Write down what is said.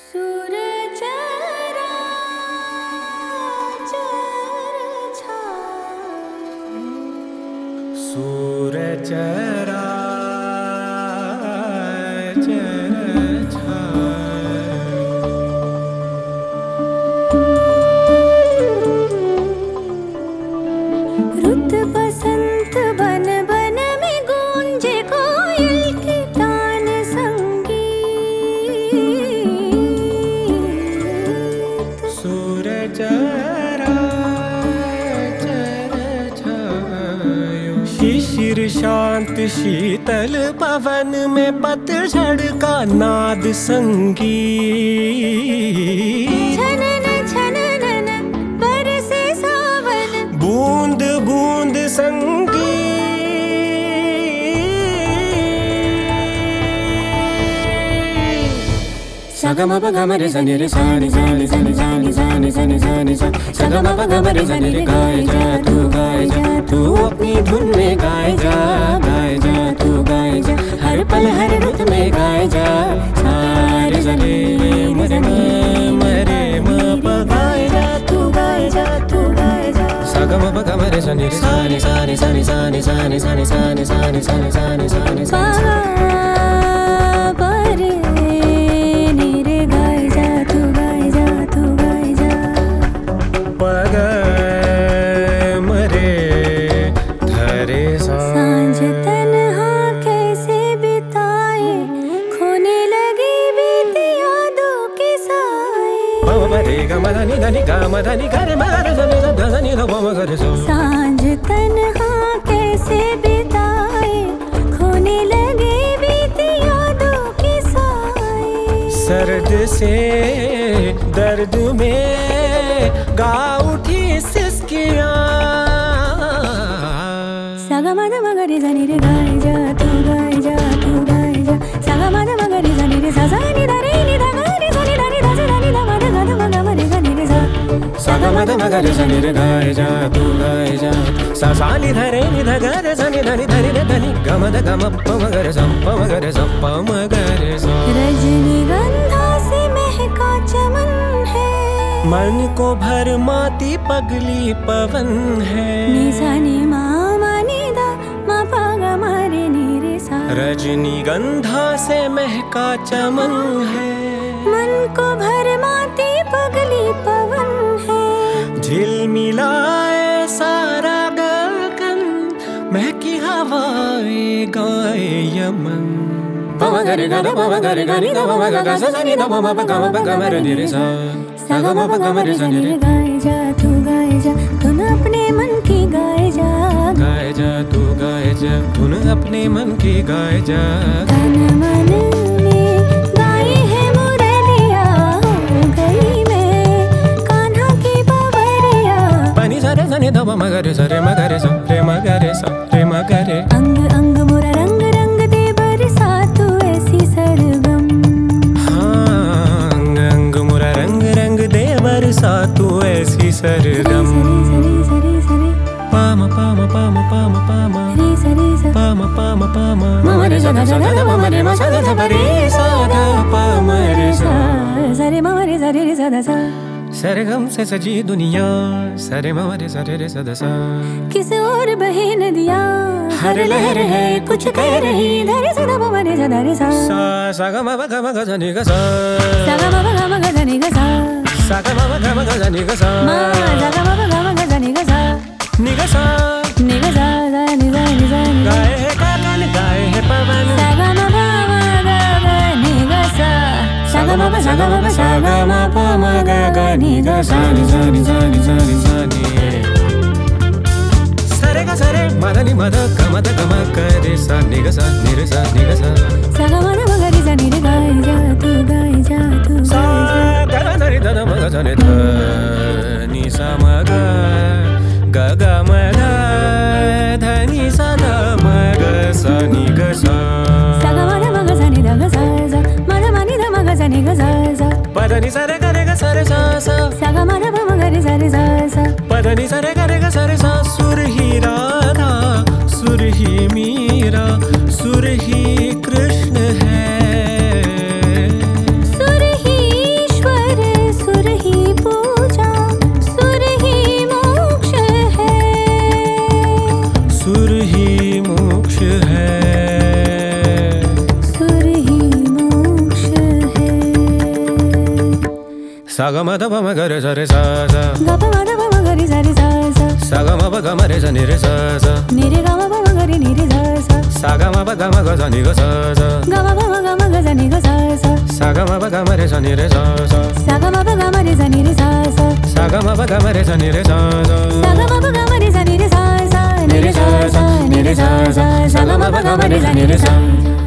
सूरज सूरज रुत बसंत बन बन में गूंजे कोयल की तान संगीत। सूरज शिशिर शांत शीतल पवन में पतझड़ का नाद संगीत। छनन छनन बरसे सावन बूंद बूंद संगीत। Sagama pagama re sani re sani sani sani sani sani sani sani sa Sagama pagama re sani re गाए जा तू अपनी धुन में गाए जा तू गाए जा हर पल हर रुत में गाए जा सारे सरे मरे मरे म गाए जा तू गाए जा Sagama pagama re sani re सानी सानी सानी सानी सानी सानी सानी सानी सानी सानी सानी सानी सांझ तन्हा कैसे बिताए खोने लगी बीती यादों के साए। सांझ तन्हा कैसे बिताए खोने लगे बीती यादों के साए। सर्द से दर्द में गा उठी सिसकियां। सागा मादा मगरे जानी रे गाए जा तू सागा मादा मगरे जानी रे सा नी दा रे नी दा गा रे सा नी दा नी दा सा नी दा मा दा गा दा मा गा मा रे गा नी रे सा सागा मादा मगरे जानी रे गाए जा तू सा सा नी धा रे नी धा गा रे सा नी धा नी धा नी रे धा नी गा मा दा गा मा प मगरे सा प मगरे सा प मगरे सा। रजनीगंधा से महका चमन है मन को भरमाती पगली पवन है। निसा नी मा मा नी दा मा पा गा मा रे नी रे सा। रजनीगंधा से महका चमन है मन को भरमाती पगली पवन है। झिलमिलाए सारा गगन महकी हवाएं गाए यमन। पमगरे गा नी दा गा सा नी दा मा गा मा रे नी रे सा सागा मा गा रे सा नी रे गाए जा तू धुन अपने मन की गाए जा तू गाए जा धुन अपने मन की गाए जा। तन मन ने गाई है मुरलिया हो गई मैं कान्हा की बावरिया। पानी सारे सने दा मगरे सा रे मगरे सा रे मगरे सा रे मगरे। अंग अंग मोरा रंग रंग दे बरसा तू ऐसी सरगम। हाँ अंग अंग मोरा रंग रंग दे बरसा तू ऐसी सरगम। पाम पाम पाम पाम पाम रे सरे सा पाम पाम पाम मम रे सा दा मम रे मा सा दा रे सा दा पाम रे सा सरे मा रे सा रे सा दा सा। सरगम से सजी दुनिया सरे मम रे सा रे सा दा सा। किस और बहे नदियाँ हर लहर है कुछ कह रही धरे सा दा मा रे सा दा रे सा। सा गा मा गा सा नी गा सा सागा मा गा सा नी गा सा सा गा मा गा नी गा सा मा सागा मा गा सा नी गा सा नी गा सा नी गा सा दा नी सा नी सा नी। गाए है काकन गाए है पवन। सागा मा गा नी गा सा सागा मा पा मा गा नी गा सा नी सा नी सा नी सा नी सा नी। सरे गा सरे मद नी मद गम द गम करे सा नी गा सा नी रे सा नी गा सा। सागा मा गा रे सा नी रे गाए जा तू सा गा दा नी दा म गा सा नी ध नी सा म गा गा गा म गा ध नी सा द म गा सा नी गा सा। सागा मा गा सा नी दा गा सा सा मा दा मा नी दा मा गा सा नी गा सा सा। पद नी सा रे गा रे गा सा रे सा सा सागा मा गा रे सा सा। पद नी सा रे गा रे गा सा रे सा। सुर ही राधा सुर ही मीरा सुर ही कृष्ण है। सुर ही ही मोक्ष है, सुर ही मोक्ष है। सा ग म द प म ग रे सा रे सा सा, ग प म द प म ग रे सा रे सा सा, सा ग म प ग म रे सा नि रे सा सा, नि रे ग म प म ग रे नि रे सा सा, सा ग म प ग म ग सा नि ग सा सा, ग म प म ग म ग सा नि ग सा सा, सा ग म प ग म रे सा नि रे सा सा, सा ग म प ग म रे सा नि रे सा सा, सा ग म प ग म रे सा नि रे सा सा, सा ग म प ग म रे सा नि रे सा सा, नि रे सा सा, नि रे सा सा, सा ग म प ग म रे सा नि रे सा।